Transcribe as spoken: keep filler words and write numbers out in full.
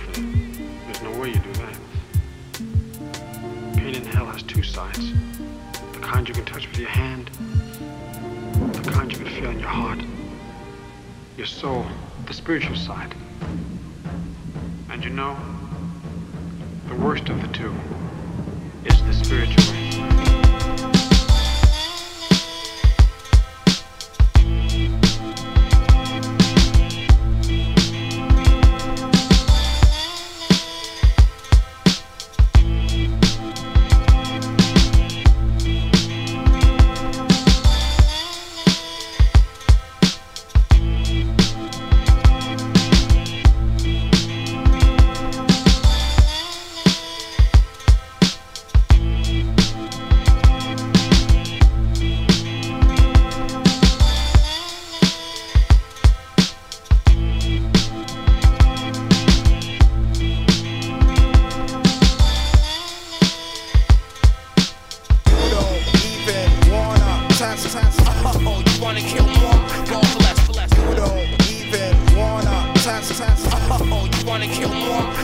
infinite. There's no way you do that. Pain in hell has two sides. The kind you can touch with your hand, the kind you can feel in your heart. Your soul, the spiritual side. And you know, the worst of the two is the spiritual. Oh, you wanna kill more? Go bless, bless. You don't even wanna test, test. Oh, you wanna kill more?